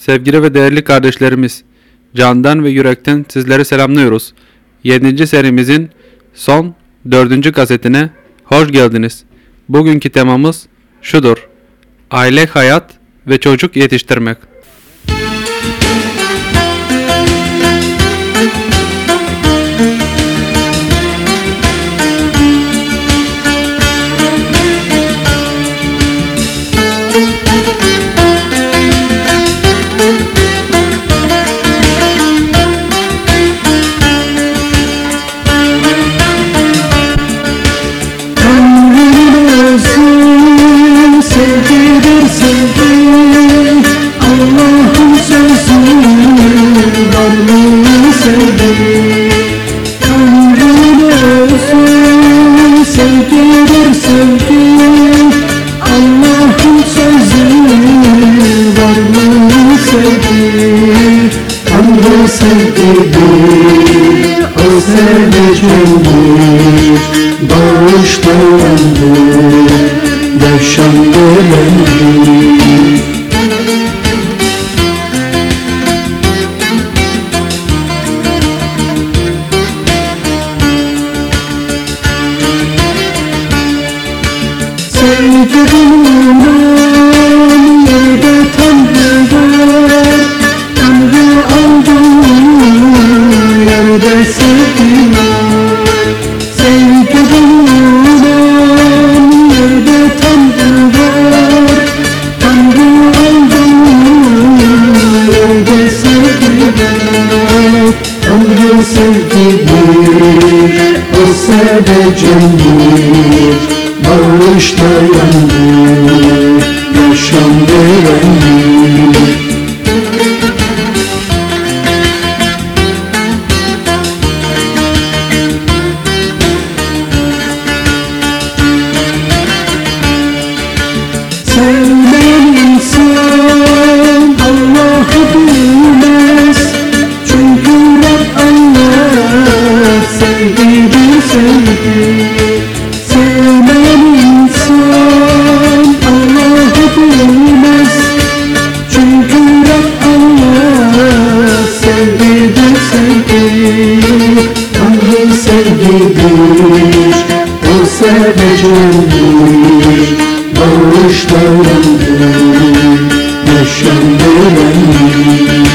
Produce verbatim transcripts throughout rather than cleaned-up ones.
Sevgili ve değerli kardeşlerimiz, candan ve yürekten sizleri selamlıyoruz. yedinci serimizin son dördüncü kasetine hoş geldiniz. Bugünkü temamız şudur: aile, hayat ve çocuk yetiştirmek. O seveceğimdir, bağışlayandır, yaşam verendir. Sevgilimden yerde Tanrı var, Tanrı aldım yerde sevgi var. Sevgilimden yerde Tanrı var, Tanrı aldım yerde sevgi var. Tanrı sevgidir, o seveceğimdir, bağışlayandır, yaşam verendir. Sevmeyen insan Allah'ı bilmez, çünkü Rab Allah sevgidir, sevgi. Sevmeyen insan Allah'ı bilmez, çünkü Rab Allah sevgidir, sevgi. Tanrı sevgidir, o seveceğimdir, bağışlayandır, yaşam verendir.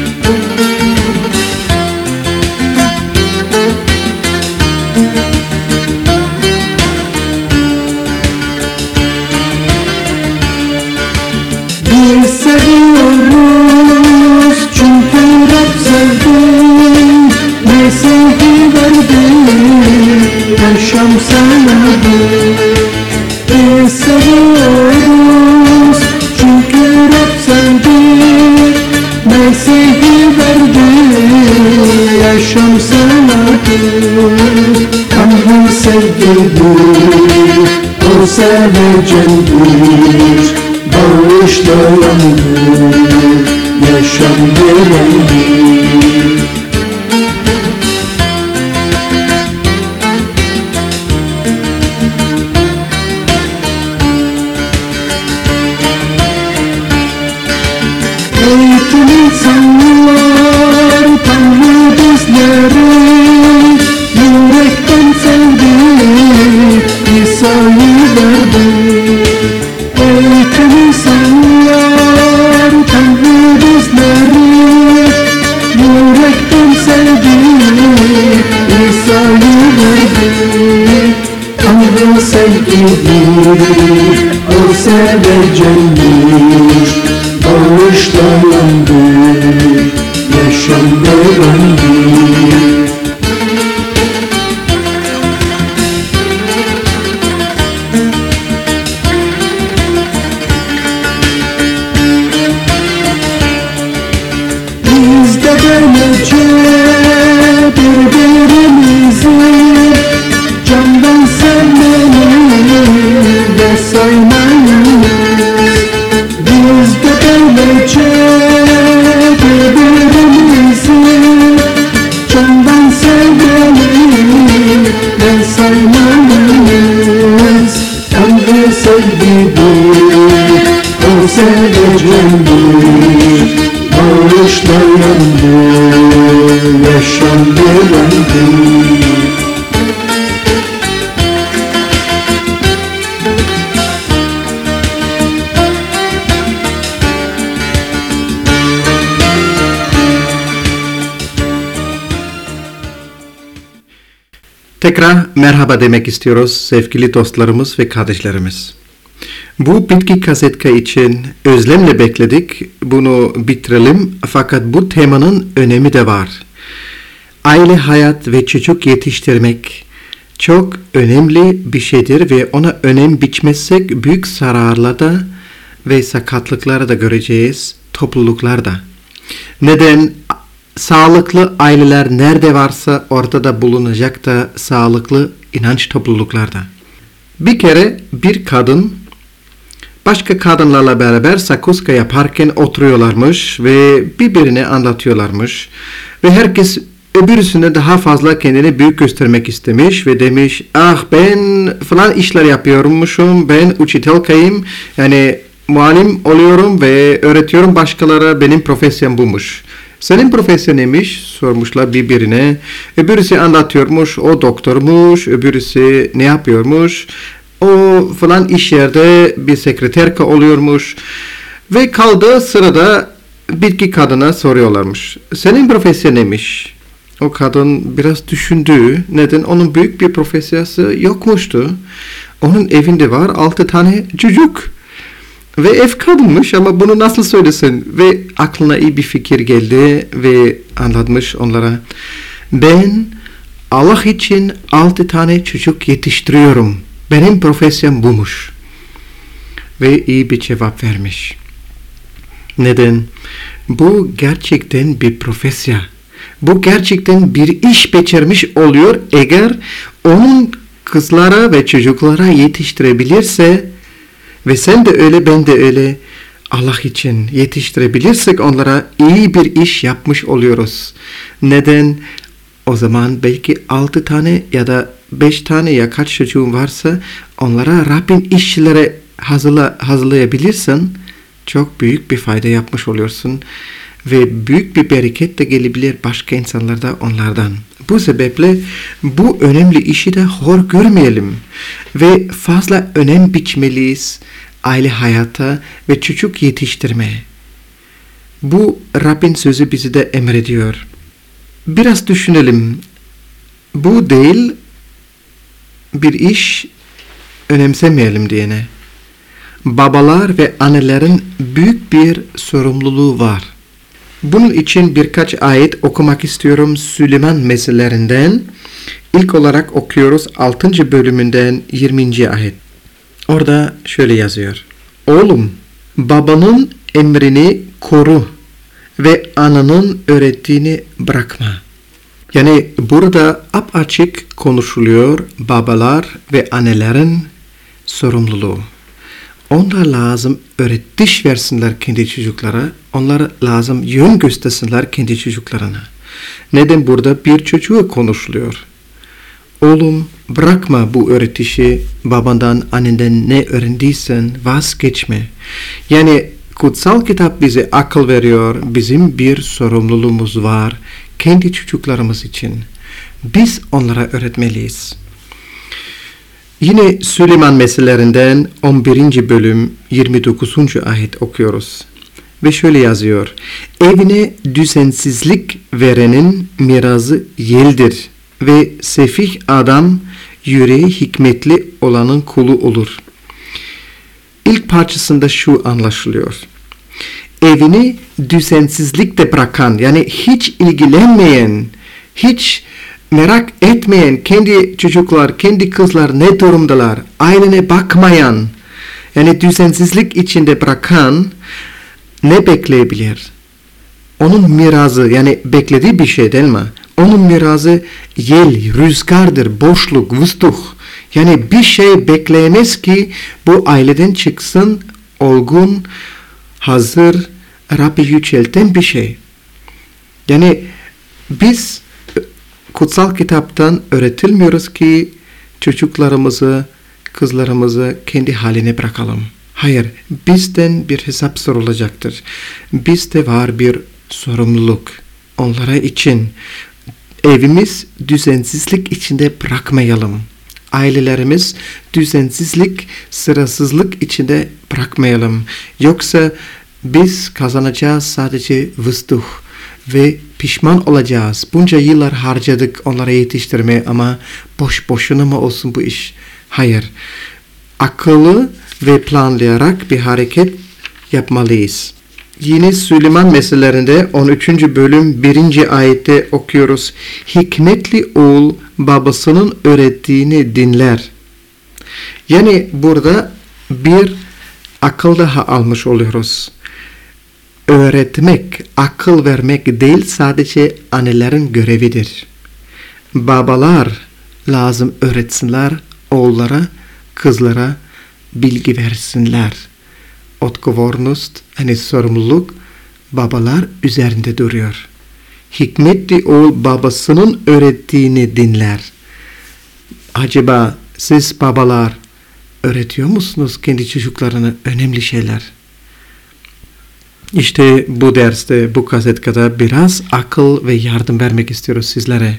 Biz seviyoruz çünkü Rab sevdi, ne sevgi verdi, yaşam sağladı. Biz seviyoruz çünkü Rab sevdi, ne sevgi verdi, yaşam sağladı. Tanrı sevgidir, o seveceğimdir, bağışlayandır, yaşam verendir. Ey tüm insanlar, Tanrı bizleri yürekten sevdi, İsa'yı verdi. Ey tüm insanlar, Tanrı bizleri yürekten sevdi, İsa'yı verdi. Tanrı sevgidir, o seveceğimdir, bağışlayandır, yaşam verendir. Biz de böylece birbirimizi candan sevmeli ve saymalıyız. Biz de böylece birbirimizi candan sevmeli ve saymalıyız. Tanrı sevgidir, o seveceğimdir, dayandı, yaşam direndi. Tekrar merhaba demek istiyoruz sevgili dostlarımız ve kardeşlerimiz. Bu bitki kasetka için özlemle bekledik. Bunu bitirelim fakat bu temanın önemi de var. Aile hayat ve çocuk yetiştirmek çok önemli bir şeydir ve ona önem biçmezsek büyük zararlar da ve sakatlıkları da göreceğiz topluluklarda. Neden? Sağlıklı aileler nerede varsa ortada bulunacak da sağlıklı inanç topluluklarda. Bir kere bir kadın başka kadınlarla beraber sakuska yaparken oturuyorlarmış ve birbirine anlatıyorlarmış. Ve herkes öbürsüne daha fazla kendini büyük göstermek istemiş ve demiş, ah ben falan işler yapıyormuşum, ben uçitelkayım, yani muallim oluyorum ve öğretiyorum başkalara, benim profesyonum buymuş. Senin profesyon neymiş? Sormuşlar birbirine. Öbürüsü anlatıyormuş, o doktormuş, öbürüsü ne yapıyormuş? O falan iş yerde bir sekreterka oluyormuş. Ve kaldığı sırada bir iki kadına soruyorlarmış. Senin profesyon neymiş? O kadın biraz düşündü. Neden? Onun büyük bir profesyası yokmuştu. Onun evinde var altı tane çocuk. Ve ev kadınmış ama bunu nasıl söylesin? Ve aklına iyi bir fikir geldi ve anlatmış onlara. Ben Allah için altı tane çocuk yetiştiriyorum. Benim profesyonum buymuş. Ve iyi bir cevap vermiş. Neden? Bu gerçekten bir profesyon. Bu gerçekten bir iş becermiş oluyor eğer onun kızlara ve çocuklara yetiştirebilirse ve sen de öyle, ben de öyle Allah için yetiştirebilirsek onlara iyi bir iş yapmış oluyoruz. Neden? O zaman belki altı tane ya da beş tane ya kaç çocuğun varsa onlara Rabbin işçilere hazırla, hazırlayabilirsen çok büyük bir fayda yapmış oluyorsun. Ve büyük bir bereket de gelebilir başka insanlarda onlardan. Bu sebeple bu önemli işi de hor görmeyelim. Ve fazla önem biçmeliyiz aile hayata ve çocuk yetiştirmeye. Bu Rabbin sözü bizi de emrediyor. Biraz düşünelim. Bu değil bir iş önemsemeyelim diyene. Babalar ve annelerin büyük bir sorumluluğu var. Bunun için birkaç ayet okumak istiyorum Süleyman meselelerinden. İlk olarak okuyoruz altıncı bölümünden yirminci ayet. Orada şöyle yazıyor. Oğlum, babanın emrini koru ve ananın öğrettiğini bırakma. Yani burada apaçık konuşuluyor babalar ve annelerin sorumluluğu. Onlar lazım öğretiş versinler kendi çocuklara. Onlara lazım yön göstersinler kendi çocuklarına. Neden burada bir çocuğa konuşuluyor? Oğlum bırakma bu öğretişi, babandan, annenden ne öğrendiysen vazgeçme. Yani kutsal kitap bize akıl veriyor. Bizim bir sorumluluğumuz var kendi çocuklarımız için. Biz onlara öğretmeliyiz. Yine Süleyman meselelerinden on birinci bölüm yirmi dokuzuncu ayet okuyoruz. Ve şöyle yazıyor. Evine düzensizlik verenin mirazı yeldir ve sefih adam yüreği hikmetli olanın kulu olur. İlk parçasında şu anlaşılıyor. Evini düzensizlikle bırakan, yani hiç ilgilenmeyen, hiç merak etmeyen kendi çocuklar, kendi kızlar ne durumdalar, ailene bakmayan, yani düzensizlik içinde bırakan ne bekleyebilir? Onun mirazı, yani beklediği bir şey değil mi? Onun mirazı yel, rüzgardır, boşluk, vıstuh. Yani bir şey bekleyemez ki bu aileden çıksın, olgun, hazır, Rabbi yücelten bir şey. Yani biz kutsal kitaptan öğretilmiyoruz ki çocuklarımızı, kızlarımızı kendi haline bırakalım. Hayır, bizden bir hesap sorulacaktır. Bizde var bir sorumluluk onlara için. Evimiz düzensizlik içinde bırakmayalım. Ailelerimiz düzensizlik, sırasızlık içinde bırakmayalım. Yoksa biz kazanacağız sadece vızduh ve pişman olacağız. Bunca yıllar harcadık onlara yetiştirmeye ama boş boşuna mı olsun bu iş? Hayır. Akıllı ve planlayarak bir hareket yapmalıyız. Yine Süleyman meselelerinde on üçüncü bölüm birinci ayette okuyoruz. Hikmetli oğul babasının öğrettiğini dinler. Yani burada bir akıl daha almış oluyoruz. Öğretmek, akıl vermek değil sadece annelerin görevidir. Babalar lazım öğretsinler oğullara, kızlara bilgi versinler. Odgovornost, hani sorumluluk babalar üzerinde duruyor. Hikmetli oğul babasının öğrettiğini dinler. Acaba siz babalar öğretiyor musunuz kendi çocuklarına önemli şeyler? İşte bu derste, bu kasetkada biraz akıl ve yardım vermek istiyoruz sizlere.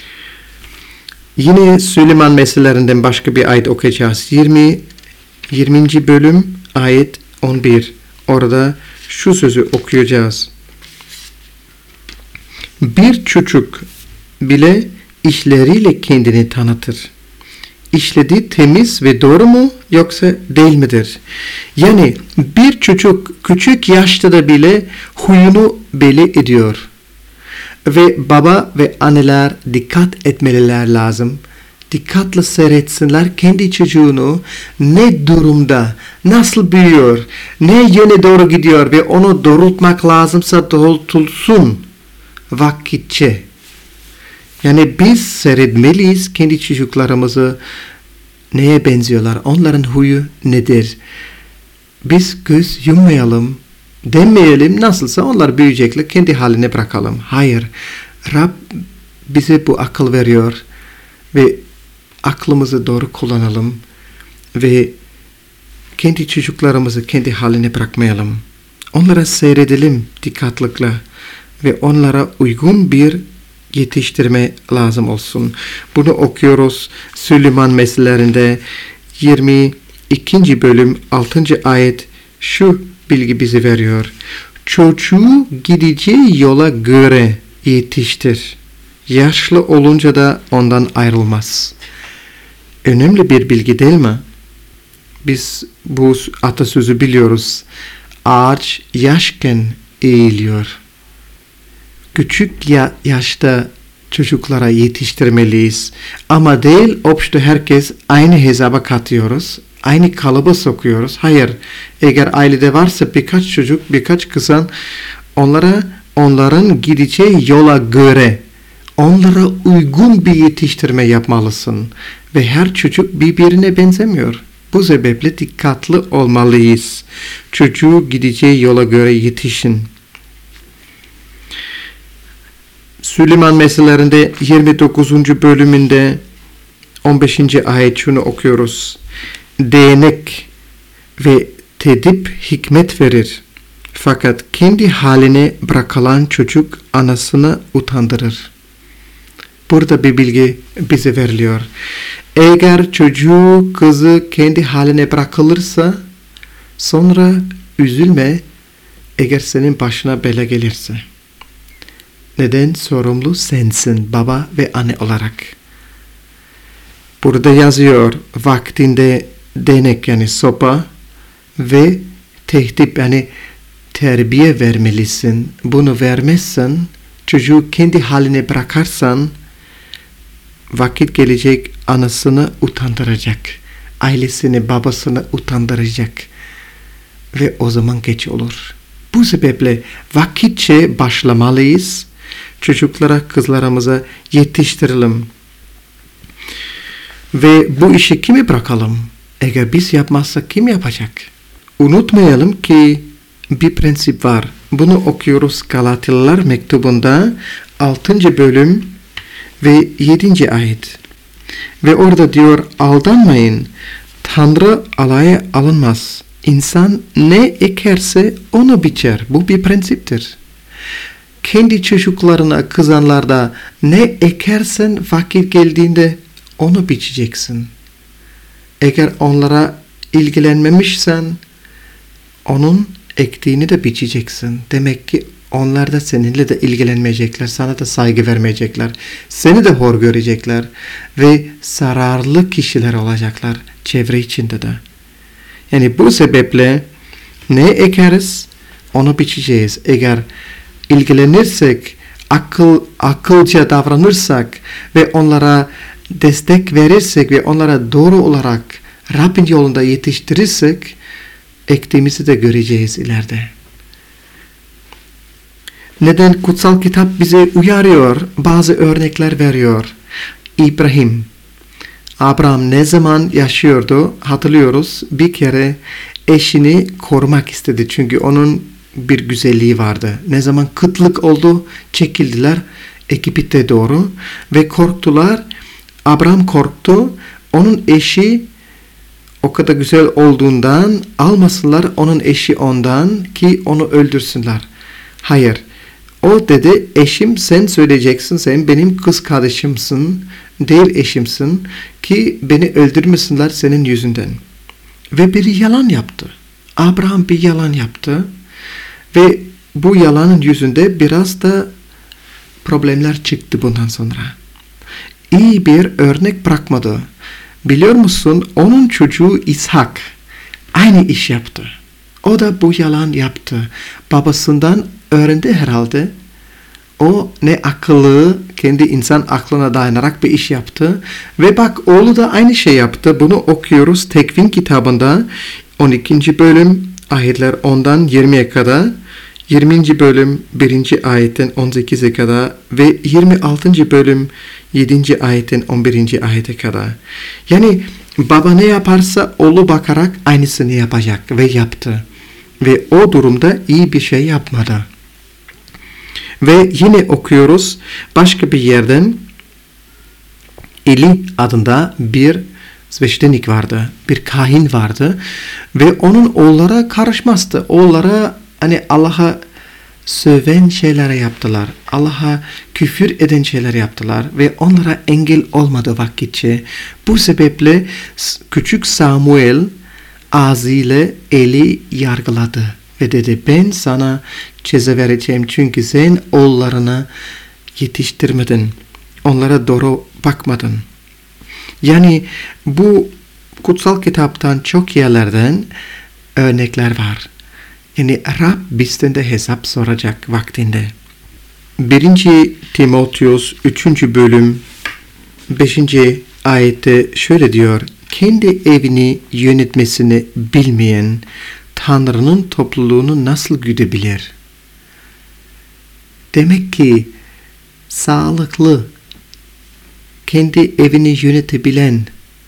Yine Süleyman meselelerinden başka bir ayet okuyacağız. yirmi yirminci bölüm ayet on bir. Orada şu sözü okuyacağız. Bir çocuk bile işleriyle kendini tanıtır. İşlediği temiz ve doğru mu yoksa değil midir? Yani bir çocuk küçük yaşta da bile huyunu belli ediyor. Ve baba ve anneler dikkat etmeliler lazım. Dikkatli seyretsinler kendi çocuğunu ne durumda, nasıl büyüyor, ne yöne doğru gidiyor ve onu doğrultmak lazımsa doğrultulsun vakitçe. Yani biz seyretmeliyiz kendi çocuklarımızı, neye benziyorlar, onların huyu nedir? Biz göz yummayalım, demeyelim nasılsa onlar büyüyecekler, kendi haline bırakalım. Hayır, Rab bize bu akıl veriyor ve aklımızı doğru kullanalım ve kendi çocuklarımızı kendi haline bırakmayalım. Onlara seyredelim dikkatlikle ve onlara uygun bir yetiştirme lazım olsun. Bunu okuyoruz Süleyman meselelerinde yirmi ikinci bölüm altıncı ayet şu bilgi bize veriyor. Çocuğu gideceği yola göre yetiştir. Yaşlı olunca da ondan ayrılmaz. Önemli bir bilgi değil mi? Biz bu atasözü biliyoruz. Ağaç yaşken eğiliyor. Küçük ya- yaşta çocuklara yetiştirmeliyiz. Ama değil obştu herkes aynı hesaba katıyoruz. Aynı kalıba sokuyoruz. Hayır. Eğer ailede varsa birkaç çocuk, birkaç kızan onlara onların gideceği yola göre onlara uygun bir yetiştirme yapmalısın. Ve her çocuk birbirine benzemiyor. Bu sebeple dikkatli olmalıyız. Çocuğu gideceği yola göre yetişin. Süleyman meselelerinde yirmi dokuzuncu bölümünde on beşinci ayet şunu okuyoruz. Değnek ve tedip hikmet verir. Fakat kendi haline bırakılan çocuk anasını utandırır. Burada bir bilgi bize veriliyor. Eğer çocuğu, kızı kendi haline bırakılırsa sonra üzülme eğer senin başına bela gelirse. Neden? Sorumlu sensin baba ve anne olarak. Burada yazıyor vaktinde denek yani sopa ve tehdit yani terbiye vermelisin. Bunu vermezsen çocuğu kendi haline bırakarsan vakit gelecek anasını utandıracak. Ailesini babasını utandıracak. Ve o zaman geç olur. Bu sebeple vakitçe başlamalıyız. Çocuklara, kızlarımıza yetiştirelim. Ve bu işi kime bırakalım? Eğer biz yapmazsak kim yapacak? Unutmayalım ki bir prensip var. Bunu okuyoruz Galatyalılar mektubunda altıncı bölüm ve yedinci ayet. Ve orada diyor aldanmayın. Tanrı alaya alınmaz. İnsan ne ekerse onu biçer. Bu bir prensiptir. kendi çocuklarına, kızanlarda ne ekersen vakit geldiğinde onu biçeceksin. Eğer onlara ilgilenmemişsen onun ektiğini de biçeceksin. Demek ki onlar da seninle de ilgilenmeyecekler, sana da saygı vermeyecekler, seni de hor görecekler ve zararlı kişiler olacaklar çevre içinde de. Yani bu sebeple ne ekeriz onu biçeceğiz. Eğer ilgilenirsek, akıl akılca davranırsak ve onlara destek verirsek ve onlara doğru olarak Rabbin yolunda yetiştirirsek ektiğimizi de göreceğiz ileride. Neden kutsal kitap bize uyarıyor, bazı örnekler veriyor. İbrahim, Abraham ne zaman yaşıyordu hatırlıyoruz. Bir kere eşini korumak istedi çünkü onun bir güzelliği vardı. Ne zaman kıtlık oldu çekildiler Egipt'e doğru ve korktular. Abraham korktu. Onun eşi o kadar güzel olduğundan almasınlar onun eşi ondan ki onu öldürsünler. Hayır. O dedi eşim sen söyleyeceksin, sen benim kız kardeşimsin, değil eşimsin ki beni öldürmesinler senin yüzünden. Ve bir yalan yaptı. Abraham bir yalan yaptı ve bu yalanın yüzünde biraz da problemler çıktı bundan sonra. İyi bir örnek bırakmadı. Biliyor musun onun çocuğu İshak aynı iş yaptı. O da bu yalan yaptı. Babasından öğrendi herhalde. O ne akıllı, kendi insan aklına dayanarak bir iş yaptı. Ve bak oğlu da aynı şey yaptı. Bunu okuyoruz Tekvin kitabında on ikinci bölüm ayetler ondan yirmiye kadar. yirminci bölüm birinci ayetten on sekize kadar ve yirmi altıncı bölüm yedinci ayetten on birinci ayete kadar. Yani baba ne yaparsa oğlu bakarak aynısını yapacak ve yaptı. Ve o durumda iyi bir şey yapmadı. Ve yine okuyoruz başka bir yerden Eli adında bir sveştenik vardı, bir kahin vardı ve onun oğullara karışmazdı. Oğullara hani Allah'a söven şeyler yaptılar. Allah'a küfür eden şeyler yaptılar ve onlara engel olmadı vakitçe. Bu sebeple küçük Samuel ağzıyla Eli yargıladı ve dedi ben sana ceza vereceğim çünkü sen oğullarını yetiştirmedin. Onlara doğru bakmadın. Yani bu kutsal kitaptan çok yerlerden örnekler var. Yani Rab bizden de hesap soracak vaktinde. birinci Timoteus üçüncü bölüm beşinci ayette şöyle diyor. Kendi evini yönetmesini bilmeyen Tanrı'nın topluluğunu nasıl güdebilir? Demek ki sağlıklı, kendi evini yönetebilen,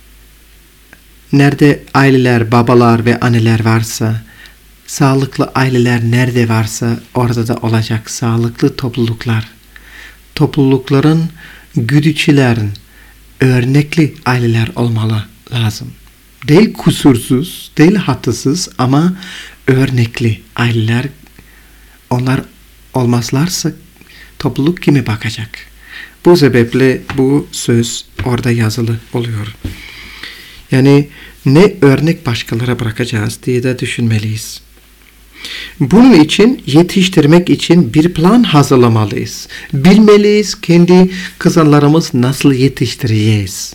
nerede aileler, babalar ve anneler varsa, sağlıklı aileler nerede varsa orada da olacak sağlıklı topluluklar. Toplulukların güdüçülerin örnekli aileler olmalı lazım. Değil kusursuz, değil hatasız ama örnekli aileler. Onlar olmazlarsa topluluk kime bakacak? Bu sebeple bu söz orada yazılı oluyor. Yani ne örnek başkalara bırakacağız diye de düşünmeliyiz. Bunun için yetiştirmek için bir plan hazırlamalıyız. Bilmeliyiz kendi kızlarımız nasıl yetiştireceğiz.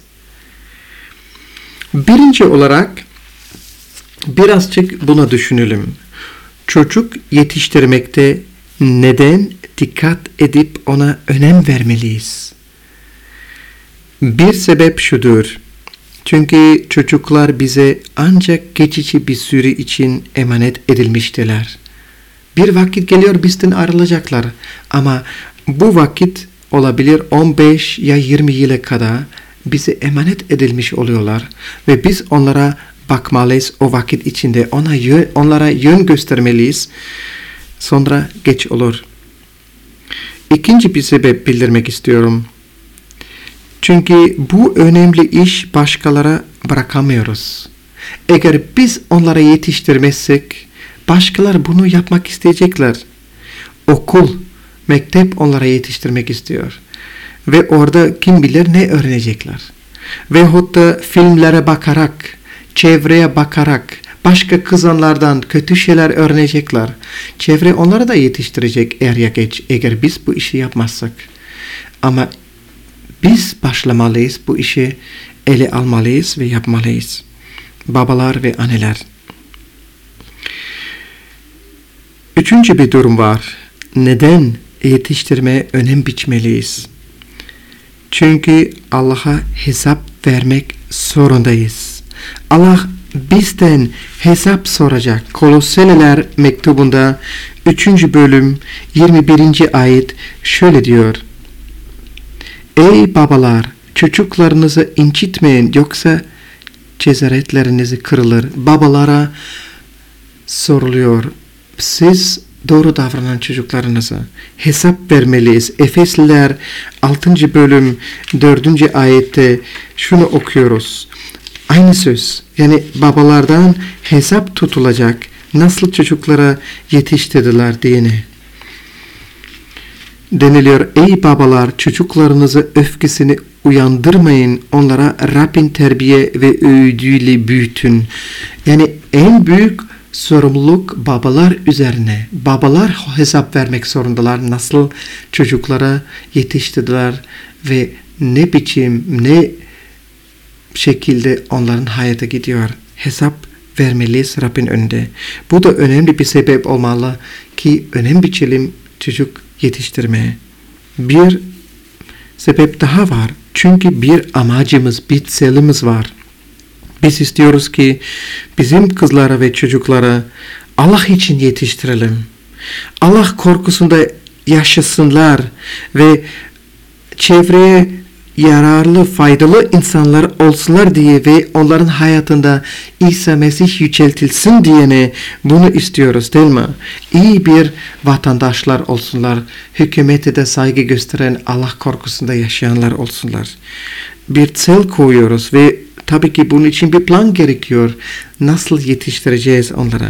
Birinci olarak birazcık buna düşünelim. Çocuk yetiştirmekte neden dikkat edip ona önem vermeliyiz? Bir sebep şudur. Çünkü çocuklar bize ancak geçici bir süre için emanet edilmiştiler. Bir vakit geliyor bizden ayrılacaklar. Ama bu vakit olabilir on beş ya yirmi yıla kadar bize emanet edilmiş oluyorlar. Ve biz onlara bakmalıyız o vakit içinde. Ona yön, onlara yön göstermeliyiz. Sonra geç olur. İkinci bir sebep bildirmek istiyorum. Çünkü bu önemli iş başkalara bırakamıyoruz. Eğer biz onlara yetiştirmezsek başkaları bunu yapmak isteyecekler. Okul Mektep onlara yetiştirmek istiyor. Ve orada kim bilir ne öğrenecekler. Veyahut da filmlere bakarak, çevreye bakarak, başka kızanlardan kötü şeyler öğrenecekler. Çevre onları da yetiştirecek er ya geç eğer biz bu işi yapmazsak. Ama biz başlamalıyız, bu işi ele almalıyız ve yapmalıyız. Babalar ve anneler. Üçüncü bir durum var. Neden yetiştirmeye önem biçmeliyiz? Çünkü Allah'a hesap vermek zorundayız. Allah bizden hesap soracak. Kolosseliler mektubunda üçüncü bölüm yirmi birinci ayet şöyle diyor. Ey babalar, çocuklarınızı incitmeyin, yoksa cesaretlerinizi kırılır. Babalara soruluyor. Siz doğru davranan çocuklarınıza hesap vermeliyiz. Efesliler altıncı bölüm dördüncü ayette şunu okuyoruz. Aynı söz. Yani babalardan hesap tutulacak. Nasıl çocuklara yetiştirdiler diyene. Deniliyor, ey babalar, çocuklarınızı öfkesini uyandırmayın, onlara Rabbin terbiye ve öğüdüyle büyütün. Yani en büyük sorumluluk babalar üzerine. Babalar hesap vermek zorundalar. Nasıl çocuklara yetiştirdiler ve ne biçim, ne şekilde onların hayata gidiyor. Hesap vermeliyiz Rabbin önünde. Bu da önemli bir sebep olmalı ki önem biçelim çocuk yetiştirmeye. Bir sebep daha var. Çünkü bir amacımız, bir selimiz var. Biz istiyoruz ki bizim kızlara ve çocuklara Allah için yetiştirelim. Allah korkusunda yaşasınlar ve çevreye yararlı, faydalı insanlar olsunlar diye ve onların hayatında İsa Mesih yüceltilsin diyene bunu istiyoruz, değil mi? İyi bir vatandaşlar olsunlar, hükümete de saygı gösteren, Allah korkusunda yaşayanlar olsunlar. Bir sel koyuyoruz ve tabii ki bunun için bir plan gerekiyor. Nasıl yetiştireceğiz onlara?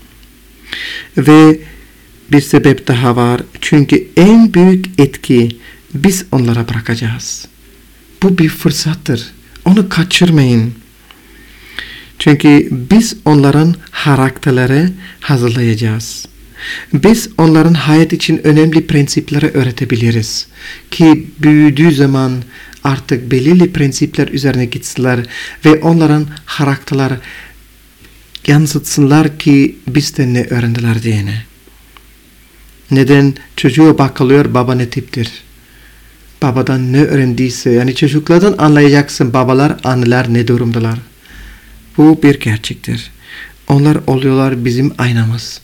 Ve bir sebep daha var. Çünkü en büyük etki biz onlara bırakacağız. Bu bir fırsattır. Onu kaçırmayın. Çünkü biz onların karakterleri hazırlayacağız. Biz onların hayat için önemli prensipleri öğretebiliriz. Ki büyüdüğü zaman artık belirli prensipler üzerine gitsinler ve onların karakterleri yansıtsınlar ki bizden ne öğrendiler diyene. Neden çocuğa bakılıyor, baba ne tiptir? Babadan ne öğrendiyse, yani çocuklardan anlayacaksın babalar, anneler ne durumdalar. Bu bir gerçektir. Onlar oluyorlar bizim aynamız.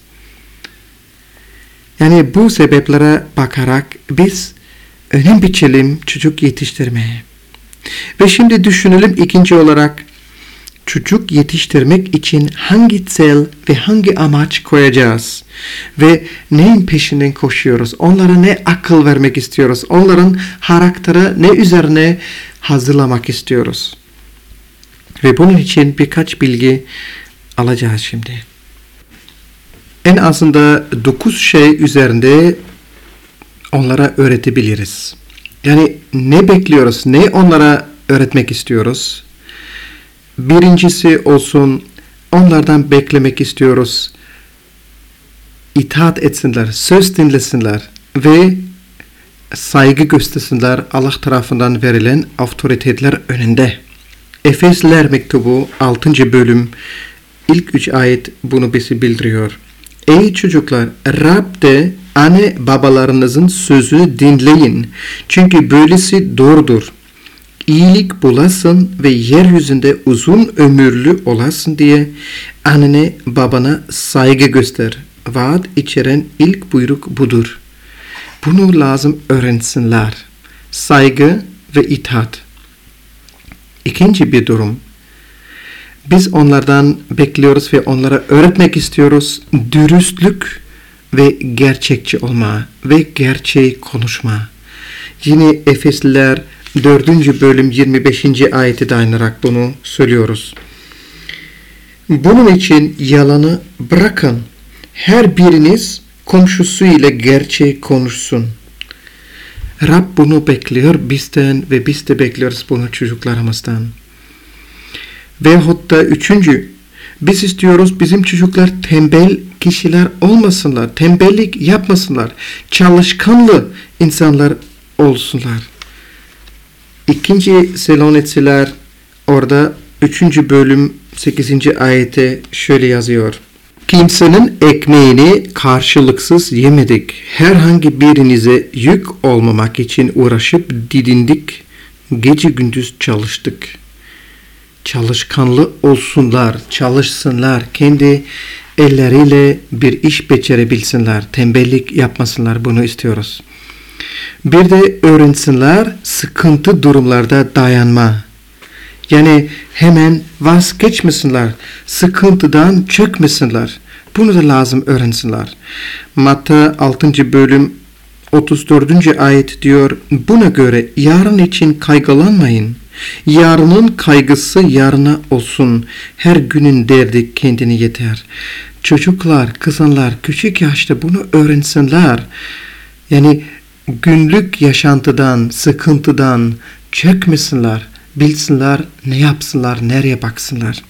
Yani bu sebeplere bakarak biz önem biçelim çocuk yetiştirmeye. Ve şimdi düşünelim ikinci olarak çocuk yetiştirmek için hangi sel ve hangi amaç koyacağız? Ve neyin peşinden koşuyoruz? Onlara ne akıl vermek istiyoruz? Onların karakteri ne üzerine hazırlamak istiyoruz? Ve bunun için birkaç bilgi alacağız şimdi. En azında dokuz şey üzerinde onlara öğretebiliriz. Yani ne bekliyoruz? Ne onlara öğretmek istiyoruz? Birincisi olsun, onlardan beklemek istiyoruz. İtaat etsinler, söz dinlesinler ve saygı göstersinler Allah tarafından verilen otoriteler önünde. Efesliler mektubu altıncı bölüm ilk üç ayet bunu bize bildiriyor. Ey çocuklar, Rab'de anne babalarınızın sözünü dinleyin. Çünkü böylesi doğrudur. İyilik bulasın ve yeryüzünde uzun ömürlü olasın diye annene babana saygı göster. Vaat içeren ilk buyruk budur. Bunu lazım öğrensinler. Saygı ve itaat. İkinci bir durum. Biz onlardan bekliyoruz ve onlara öğretmek istiyoruz. Dürüstlük ve gerçekçi olma ve gerçeği konuşma. Yine Efesliler dördüncü bölüm yirmi beşinci ayete dayanarak bunu söylüyoruz. Bunun için yalanı bırakın. Her biriniz komşusu ile gerçeği konuşsun. Rab bunu bekliyor bizden ve biz de bekliyoruz bunu çocuklarımızdan. Veyahut da üçüncü, biz istiyoruz bizim çocuklar tembel kişiler olmasınlar, tembellik yapmasınlar, çalışkanlı insanlar olsunlar. İkinci Selonetliler orada üçüncü bölüm sekizinci ayette şöyle yazıyor. Kimsenin ekmeğini karşılıksız yemedik. Herhangi birinize yük olmamak için uğraşıp didindik. Gece gündüz çalıştık. Çalışkanlı olsunlar, çalışsınlar. Kendi elleriyle bir iş becerebilsinler. Tembellik yapmasınlar, bunu istiyoruz. Bir de öğrensinler sıkıntı durumlarda dayanma. Yani hemen vazgeçmesinler, sıkıntıdan çökmesinler. Bunu da lazım öğrensinler. Matta altıncı bölüm otuz dördüncü ayet diyor, buna göre yarın için kaygılanmayın. Yarının kaygısı yarına olsun. Her günün derdi kendini yeter. Çocuklar, kızanlar küçük yaşta bunu öğrensinler. Yani günlük yaşantıdan, sıkıntıdan çökmesinler. Bilsinler, ne yapsınlar, nereye baksınlar.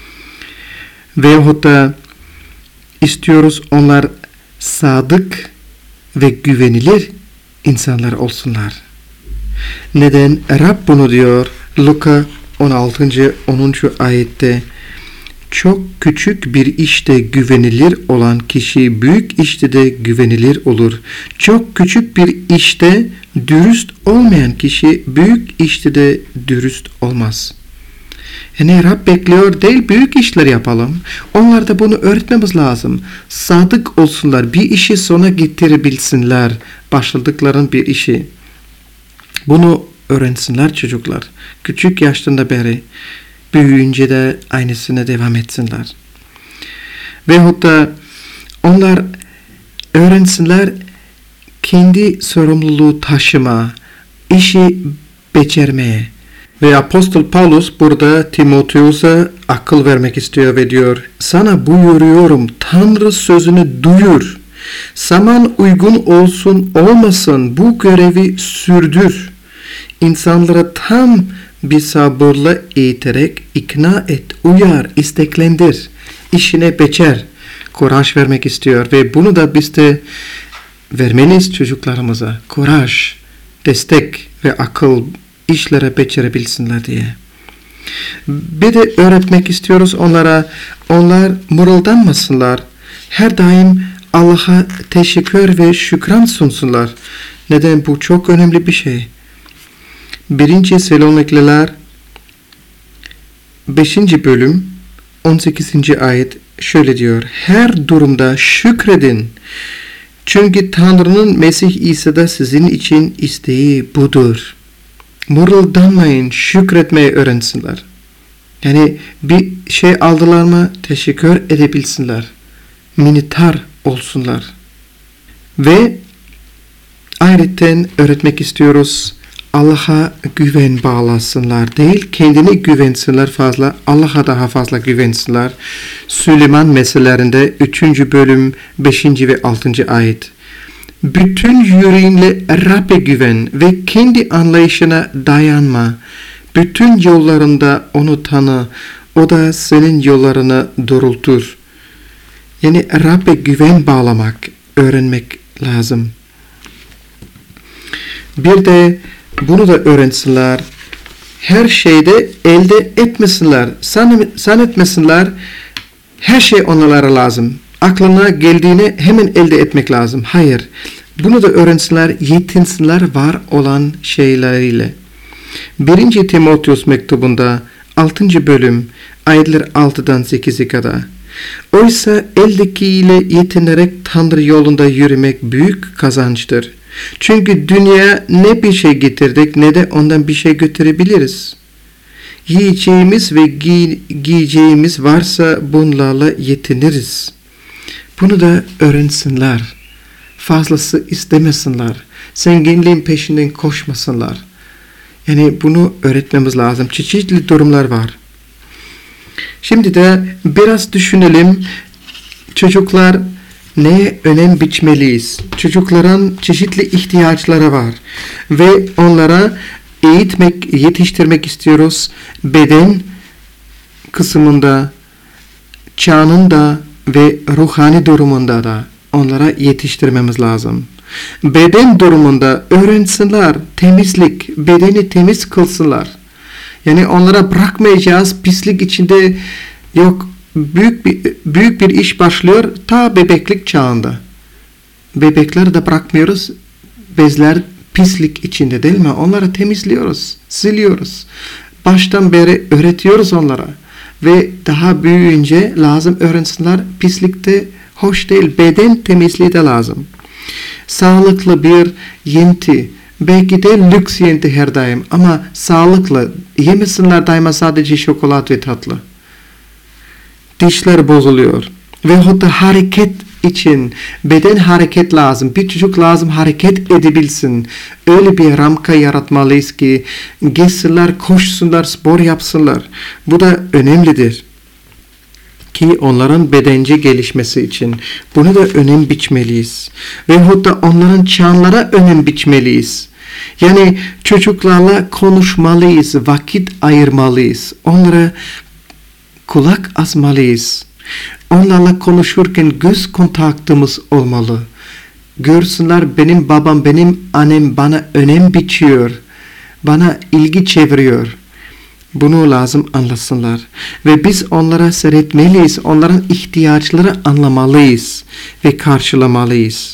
Veyahut da istiyoruz onlar sadık ve güvenilir insanlar olsunlar. Neden? Rab bunu diyor Luka on altıncı onuncu ayette. Çok küçük bir işte güvenilir olan kişi büyük işte de güvenilir olur. Çok küçük bir işte dürüst olmayan kişi büyük işte de dürüst olmaz. Yani Rab bekliyor değil, büyük işler yapalım. Onlar da bunu öğretmemiz lazım. Sadık olsunlar, bir işi sona getirebilsinler. Başladıkların bir işi. Bunu öğrensinler çocuklar. Küçük yaşlarında beri. Büyüyünce de aynısına devam etsinler. Veyahut da onlar öğrensinler kendi sorumluluğu taşıma, işi becermeye. Ve Apostol Paulus burada Timoteus'a akıl vermek istiyor ve diyor, sana buyuruyorum, Tanrı sözünü duyur. Zaman uygun olsun olmasın bu görevi sürdür. İnsanlara tam bir sabırla eğiterek ikna et, uyar, isteklendir, işine becer, kuraj vermek istiyor ve bunu da biz de vermeliyiz çocuklarımıza. Kuraj, destek ve akıl işlere becerebilsinler diye. Bir de öğretmek istiyoruz onlara, onlar mırıldanmasınlar. Her daim Allah'a teşekkür ve şükran sunsunlar. Neden? Bu çok önemli bir şey. birinci Selonekliler beşinci bölüm on sekizinci ayet şöyle diyor. Her durumda şükredin. Çünkü Tanrı'nın Mesih İsa'da sizin için isteği budur. Mırıldanmayın, şükretmeyi öğrensinler. Yani bir şey aldılar mı teşekkür edebilsinler. Minnettar olsunlar. Ve ayrıca öğretmek istiyoruz. Allah'a güven bağlasınlar değil, kendine güvensinler fazla, Allah'a daha fazla güvensinler. Süleyman meselelerinde üçüncü bölüm beşinci ve altıncı ayet. Bütün yüreğinle Rab'be güven ve kendi anlayışına dayanma. Bütün yollarında onu tanı, o da senin yollarını doğrultur. Yani Rab'be güven bağlamak, öğrenmek lazım. Bir de bunu da öğrensinler. Her şeyde elde etmesinler, zannetmesinler. Her şey onlara lazım. Aklına geldiğini hemen elde etmek lazım. Hayır. Bunu da öğrensinler, yetinsinler var olan şeyleriyle. birinci Timoteus mektubunda altıncı bölüm ayetler altıdan sekize kadar. Oysa eldekiyle yetinerek Tanrı yolunda yürümek büyük kazançtır. Çünkü dünyaya ne bir şey getirdik ne de ondan bir şey götürebiliriz. Yiyeceğimiz ve giy giyeceğimiz varsa bunlarla yetiniriz. Bunu da öğrensinler. Fazlası istemesinler. Zenginliğin peşinden koşmasınlar. Yani bunu öğretmemiz lazım. Çeşitli durumlar var. Şimdi de biraz düşünelim. Çocuklar neye önem biçmeliyiz? Çocukların çeşitli ihtiyaçları var ve onlara eğitmek, yetiştirmek istiyoruz. Beden kısmında, çağında ve ruhani durumunda da onlara yetiştirmemiz lazım. Beden durumunda öğrensinler, temizlik, bedeni temiz kılsınlar. Yani onlara bırakmayacağız pislik içinde. Yok, büyük bir, büyük bir iş başlıyor ta bebeklik çağında. Bebekleri de bırakmıyoruz. Bezler pislik içinde değil mi? Onları temizliyoruz, siliyoruz. Baştan beri öğretiyoruz onlara. Ve daha büyüyünce lazım öğrensinler, pislikte hoş değil, beden temizliği de lazım. Sağlıklı bir yenti, belki de lüks yenti her daim ama sağlıklı. Yemesinler daima sadece şokolat ve tatlı. Dişler bozuluyor. Veyahut da hareket için beden hareket lazım. Bir çocuk lazım hareket edebilsin. Öyle bir ramka yaratmalıyız ki geçsinler, koşsunlar, spor yapsınlar. Bu da önemlidir. Ki onların bedenci gelişmesi için bunu da önem biçmeliyiz. Veyahut da onların çağlara önem biçmeliyiz. Yani çocuklarla konuşmalıyız, vakit ayırmalıyız. Onlara kulak asmalıyız. Onlarla konuşurken göz kontaktımız olmalı. Görsünler benim babam, benim annem bana önem biçiyor. Bana ilgi çeviriyor. Bunu lazım anlasınlar. Ve biz onlara seyretmeliyiz. Onların ihtiyaçları anlamalıyız. Ve karşılamalıyız.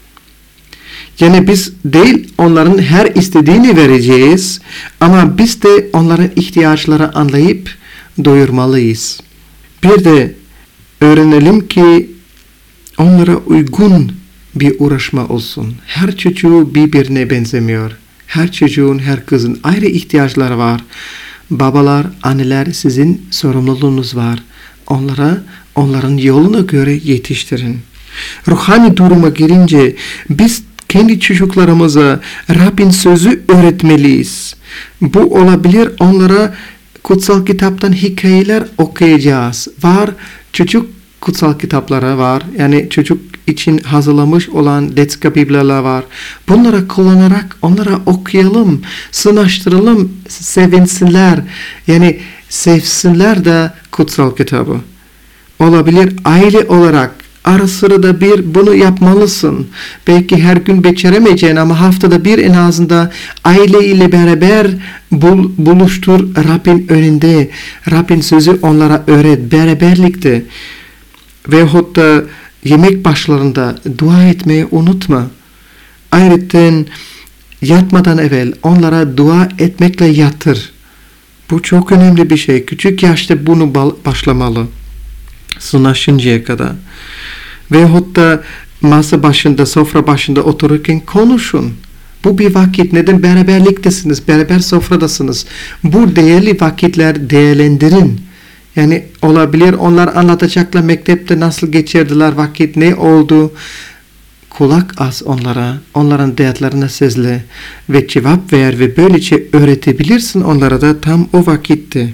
Yani biz değil onların her istediğini vereceğiz. Ama biz de onların ihtiyaçları anlayıp doyurmalıyız. Bir de öğrenelim ki onlara uygun bir uğraşma olsun. Her çocuğu birbirine benzemiyor. Her çocuğun, her kızın ayrı ihtiyaçları var. Babalar, anneler sizin sorumluluğunuz var. Onlara, onların yoluna göre yetiştirin. Ruhani duruma girince biz kendi çocuklarımıza Rabbin sözü öğretmeliyiz. Bu olabilir, onlara kutsal kitaptan hikayeler okuyacağız. Var, çocuk kutsal kitapları var. Yani çocuk için hazırlamış olan Detska Bibleler var. Bunları kullanarak onlara okuyalım, sınaştıralım, sevinsinler. Yani sevsinler de kutsal kitabı. Olabilir aile olarak ara sıra da bir bunu yapmalısın. Belki her gün beceremeyeceğin ama haftada bir en azından aile ile beraber bul, buluştur Rabbin önünde. Rabbin sözü onlara öğret beraberlikte. Veyahut da yemek başlarında dua etmeyi unutma. Ayrıca yatmadan evvel onlara dua etmekle yatır. Bu çok önemli bir şey. Küçük yaşta bunu başlamalı. Sınaşıncaya kadar. Veyahut da masa başında, sofra başında otururken konuşun. Bu bir vakit. Neden? Beraberliktesiniz, beraber sofradasınız. Bu değerli vakitler değerlendirin. Yani olabilir onlar anlatacaklar mektepte nasıl geçirdiler vakit, ne oldu. Kulak as onlara, onların dertlerine sezle ve cevap ver ve böylece öğretebilirsin onlara da tam o vakitte.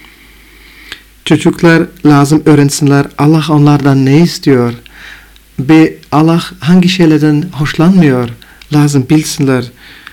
Çocuklar lazım öğrensinler Allah onlardan ne istiyor ve Allah hangi şeylerden hoşlanmıyor lazım bilsinler.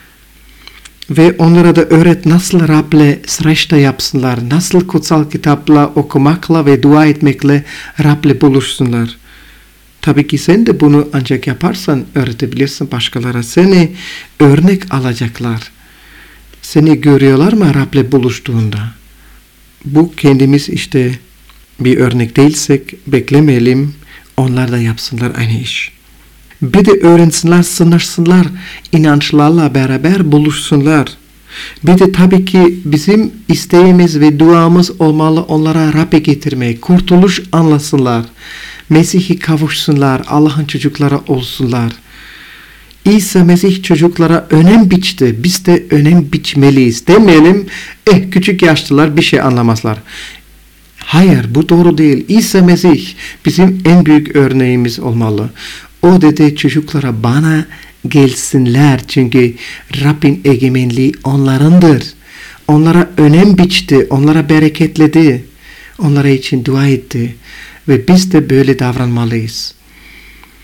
Ve onlara da öğret nasıl Rab'le sreçta yapsınlar, nasıl kutsal kitapla okumakla ve dua etmekle Rab'le buluşsunlar. Tabii ki sen de bunu ancak yaparsan öğretebilirsin başkalara. Seni örnek alacaklar. Seni görüyorlar mı Rab'le buluştuğunda? Bu kendimiz işte bir örnek değilsek beklemeyelim. Onlar da yapsınlar aynı iş. Bir de öğrensinler, sınırsınlar, inançlarla beraber buluşsunlar. Bir de tabii ki bizim isteğimiz ve duamız olmalı onlara Rab'be getirmek, kurtuluş anlasınlar. Mesih'i kavuşsunlar, Allah'ın çocukları olsunlar. İsa Mesih çocuklara önem biçti. Biz de önem biçmeliyiz. Demeyelim, eh küçük yaşlılar bir şey anlamazlar. Hayır, bu doğru değil. İsa Mesih bizim en büyük örneğimiz olmalı. O dedi çocuklara bana gelsinler çünkü Rabbin egemenliği onlarındır. Onlara önem biçti, onlara bereketledi, onlara için dua etti ve biz de böyle davranmalıyız.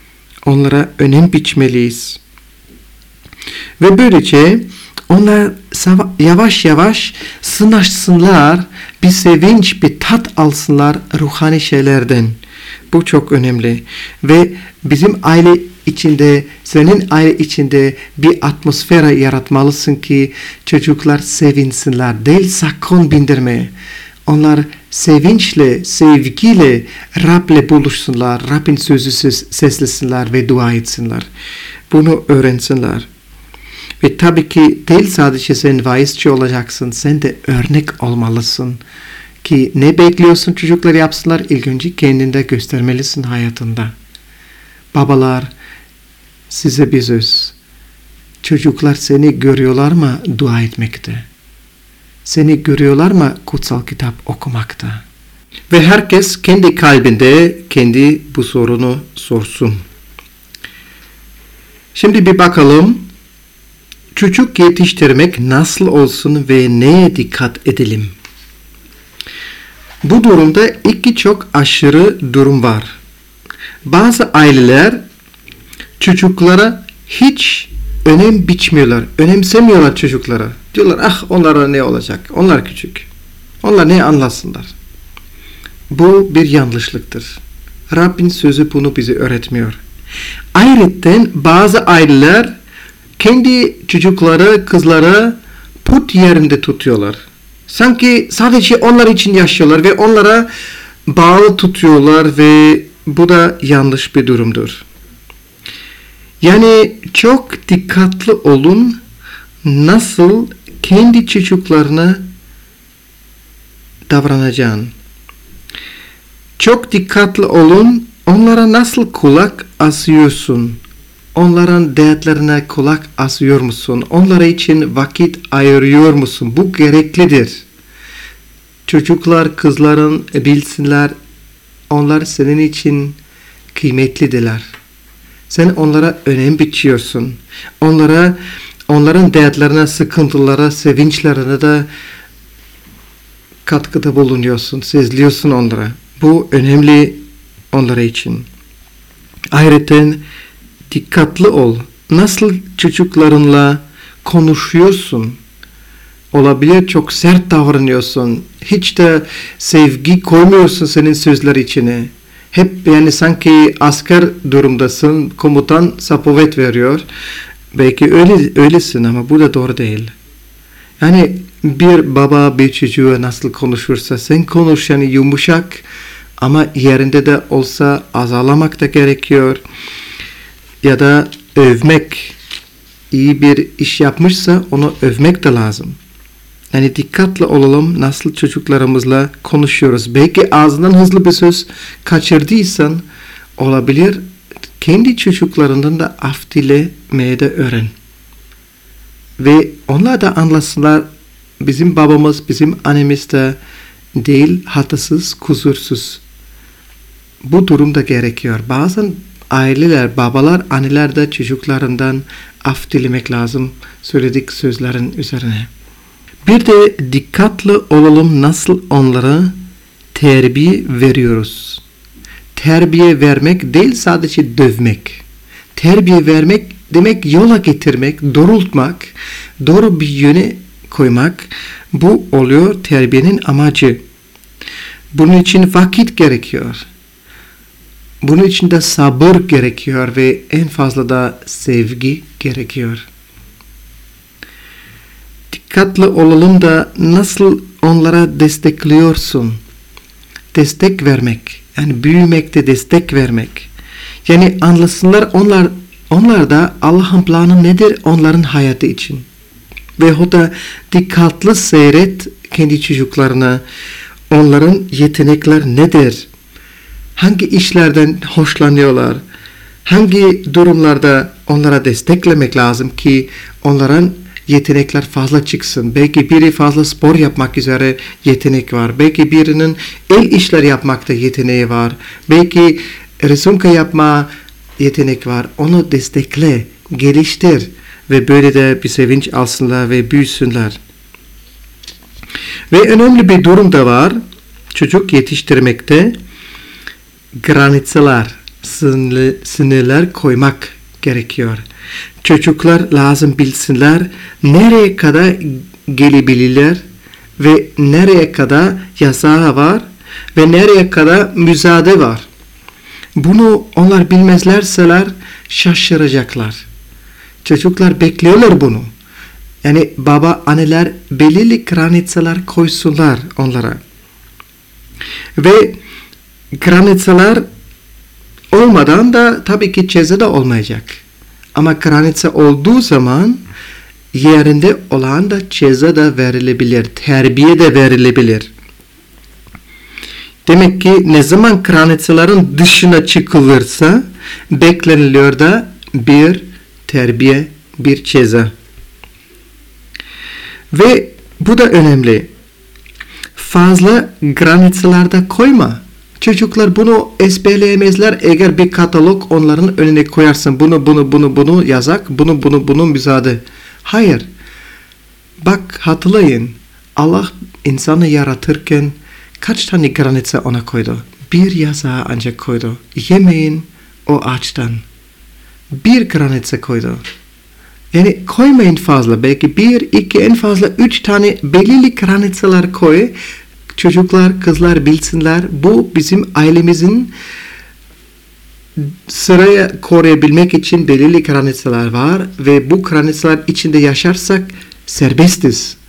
Onlara önem biçmeliyiz. Ve böylece onlar yavaş yavaş sınaşsınlar, bir sevinç, bir tat alsınlar ruhani şeylerden. Bu çok önemli. Ve bizim aile içinde, senin aile içinde bir atmosfer yaratmalısın ki çocuklar sevinsinler. Değil sakın bindirme. Onlar sevinçle, sevgiyle Rab'le buluşsunlar. Rabbin sözü seslesinler ve dua etsinler. Bunu öğrensinler. Ve tabii ki değil sadece sen vaizci olacaksın, sen de örnek olmalısın. Ki ne bekliyorsun çocuklar yapsınlar? İlk önce kendinde göstermelisin hayatında. Babalar, size bir söz. Çocuklar seni görüyorlar mı dua etmekte? Seni görüyorlar mı kutsal kitap okumakta? Ve herkes kendi kalbinde kendi bu sorunu sorsun. Şimdi bir bakalım. Çocuk yetiştirmek nasıl olsun ve neye dikkat edelim? Bu durumda iki çok aşırı durum var. Bazı aileler çocuklara hiç önem biçmiyorlar, önemsemiyorlar çocuklara. Diyorlar ah onlara ne olacak, onlar küçük, onlar ne anlasınlar. Bu bir yanlışlıktır. Rabbin sözü bunu bize öğretmiyor. Ayrıca bazı aileler kendi çocukları, kızları put yerinde tutuyorlar. Sanki sadece onlar için yaşıyorlar ve onlara bağlı tutuyorlar ve bu da yanlış bir durumdur. Yani çok dikkatli olun nasıl kendi çocuklarına davranacaksın. Çok dikkatli olun onlara nasıl kulak asıyorsun. Onların dertlerine kulak asıyor musun? Onlara için vakit ayırıyor musun? Bu gereklidir. Çocuklar, kızların bilsinler, onlar senin için kıymetlidirler. Sen onlara önem biçiyorsun. Onlara, onların dertlerine, sıkıntılara, sevinçlerine de katkıda bulunuyorsun, sezliyorsun onlara. Bu önemli onlara için. Ayrıca dikkatli ol. Nasıl çocuklarınla konuşuyorsun? Olabilir çok sert davranıyorsun. Hiç de sevgi koymuyorsun senin sözler içine. Hep yani sanki asker durumdasın. Komutan sapovet veriyor. Belki öyle öylesin ama bu da doğru değil. Yani bir baba bir çocuğa nasıl konuşursa sen konuş yani yumuşak ama yerinde de olsa azalamak da gerekiyor. Ya da övmek, iyi bir iş yapmışsa onu övmek de lazım. Yani dikkatli olalım nasıl çocuklarımızla konuşuyoruz. Belki ağzından hızlı bir söz kaçırdıysan olabilir. Kendi çocuklarından da af dilemeye de öğren. Ve onlar da anlasınlar bizim babamız, bizim annemiz de değil hatasız, kusursuz. Bu durumda gerekiyor. Bazen aileler, babalar, anneler de çocuklarından af dilemek lazım söyledik sözlerin üzerine. Bir de dikkatli olalım nasıl onlara terbiye veriyoruz. Terbiye vermek değil sadece dövmek. Terbiye vermek demek yola getirmek, doğrultmak, doğru bir yöne koymak. Bu oluyor terbiyenin amacı. Bunun için vakit gerekiyor. Bunun için de sabır gerekiyor ve en fazla da sevgi gerekiyor. Dikkatli olalım da nasıl onlara destekliyorsun. Destek vermek. Yani büyümekte destek vermek. Yani anlasınlar onlar onlar da Allah'ın planı nedir onların hayatı için. Ve o da dikkatli seyret kendi çocuklarına. Onların yetenekler nedir? Hangi işlerden hoşlanıyorlar? Hangi durumlarda onlara desteklemek lazım ki onların yetenekler fazla çıksın? Belki biri fazla spor yapmak üzere yetenek var. Belki birinin el işler yapmakta yeteneği var. Belki resimka yapma yetenek var. Onu destekle, geliştir ve böyle de bir sevinç alsınlar ve büyüsünler. Ve önemli bir durum da var. Çocuk yetiştirmekte granitsalar, sınırlı- sınırlar koymak gerekiyor. Çocuklar lazım bilsinler nereye kadar gelebilirler ve nereye kadar yasağı var ve nereye kadar müsaade var. Bunu onlar bilmezlerseler şaşıracaklar. Çocuklar bekliyorlar bunu. Yani baba, anneler belirli granitsalar koysunlar onlara. Ve granitsalar olmadan da tabii ki ceza da olmayacak. Ama granitsa olduğu zaman yerinde olan da ceza da verilebilir, terbiye de verilebilir. Demek ki ne zaman granitsaların dışına çıkılırsa bekleniliyor da bir terbiye, bir ceza. Ve bu da önemli. Fazla granitsalarda koyma. Çocuklar bunu ezberleyemezler. Eğer bir katalog onların önüne koyarsın. Bunu, bunu, bunu, bunu yazak. Bunu, bunu, bunu müsaade. Hayır. Bak hatırlayın. Allah insanı yaratırken kaç tane granitsa ona koydu? Bir yasağı ancak koydu. Yemeyin o ağaçtan. Bir granitsa koydu. Yani koymayın fazla. Belki bir, iki, en fazla üç tane belirli granitsalar koy. Çocuklar, kızlar bilsinler. Bu bizim ailemizin sıraya koruyabilmek için belirli granitsalar var. Ve bu granitsalar içinde yaşarsak serbestiz.